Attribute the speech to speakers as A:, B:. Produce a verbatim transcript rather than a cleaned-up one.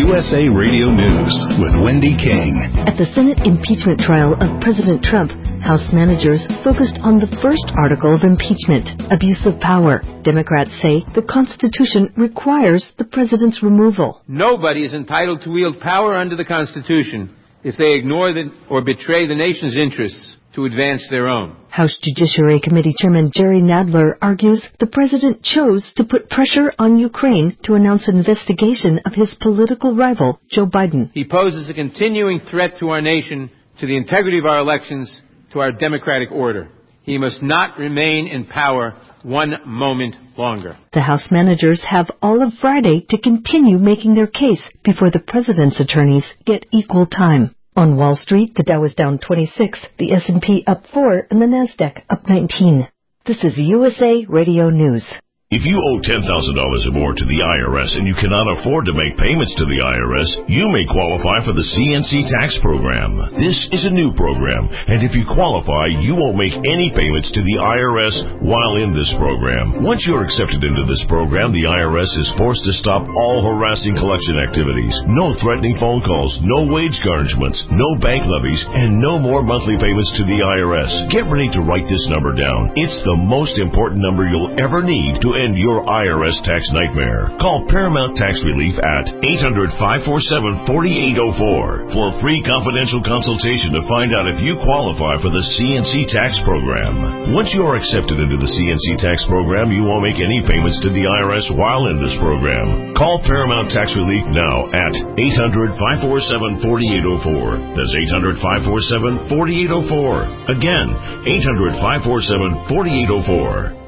A: U S A Radio News with Wendy King.
B: At the Senate impeachment trial of President Trump, House managers focused on the first article of impeachment, abuse of power. Democrats say the Constitution requires the president's removal.
C: Nobody is entitled to wield power under the Constitution if they ignore the, or betray the nation's interests to advance their own.
B: House Judiciary Committee Chairman Jerry Nadler argues the president chose to put pressure on Ukraine to announce an investigation of his political rival, Joe Biden.
C: He poses a continuing threat to our nation, to the integrity of our elections, to our democratic order. He must not remain in power one moment longer.
B: The House managers have all of Friday to continue making their case before the president's attorneys get equal time. On Wall Street, the Dow is down twenty-six, the S and P up four, and the Nasdaq up nineteen. This is U S A Radio News.
D: If you owe ten thousand dollars or more to the I R S and you cannot afford to make payments to the I R S, you may qualify for the C N C tax program. This is a new program, and if you qualify, you won't make any payments to the I R S while in this program. Once you're accepted into this program, the I R S is forced to stop all harassing collection activities. No threatening phone calls, no wage garnishments, no bank levies, and no more monthly payments to the I R S. Get ready to write this number down. It's the most important number you'll ever need to end your I R S tax nightmare. Call Paramount Tax Relief at eight hundred, five four seven, four eight zero four for a free confidential consultation to find out if you qualify for the C N C tax program. Once you are accepted into the C N C tax program, you won't make any payments to the I R S while in this program. Call Paramount Tax Relief now at eight hundred, five four seven, four eight zero four. That's eight hundred, five four seven, four eight zero four. Again, eight hundred, five four seven, four eight zero four.